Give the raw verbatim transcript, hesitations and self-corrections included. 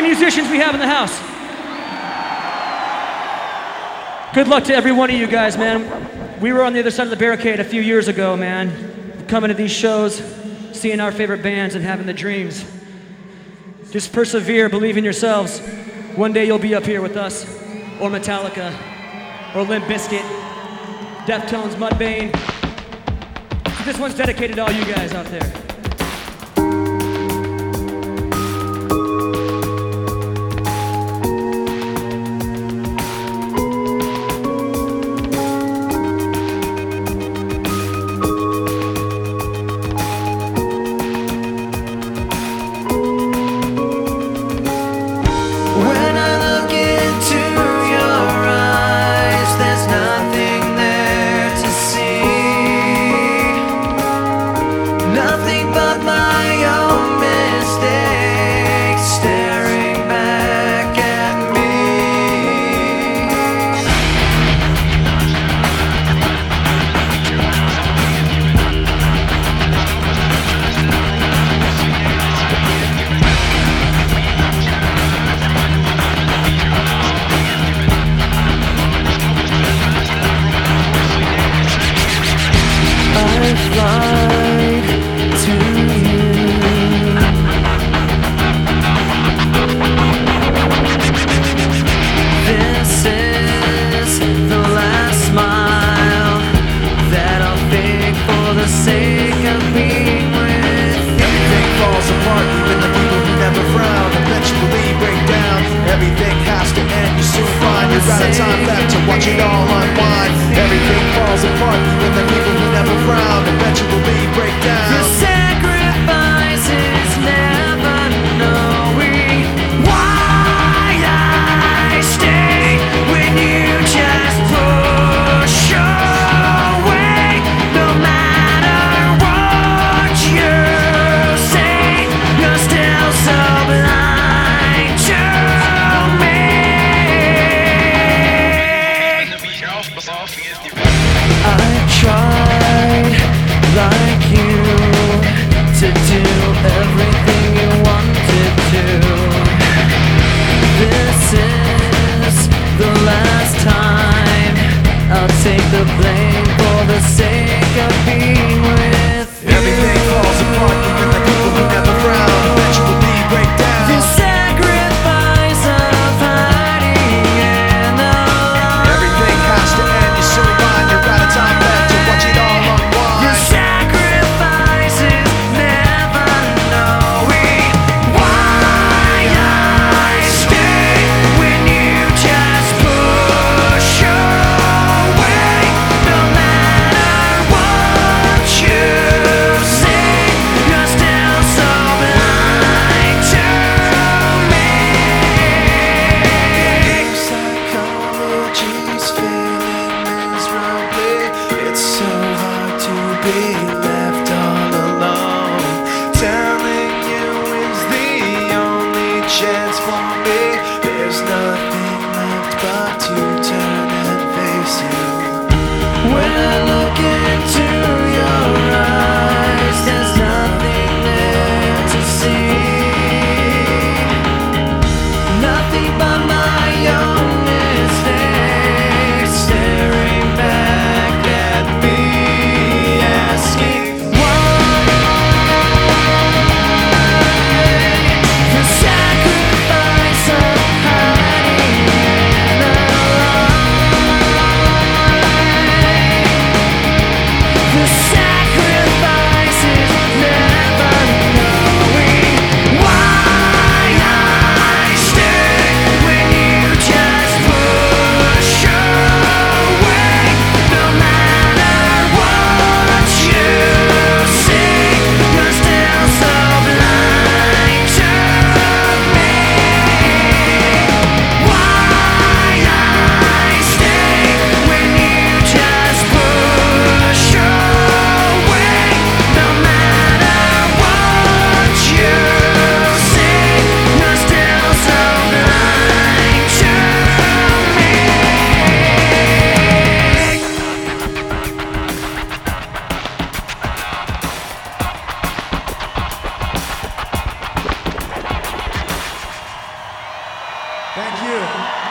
many musicians we have in the house? Good luck to every one of you guys, man. We were on the other side of the barricade a few years ago, man. Coming to these shows, seeing our favorite bands and having the dreams. Just persevere, believe in yourselves. One day you'll be up here with us, or Metallica, or Limp Bizkit, Deftones, Mudvayne. This one's dedicated to all you guys out there. Sacrifice Thank you.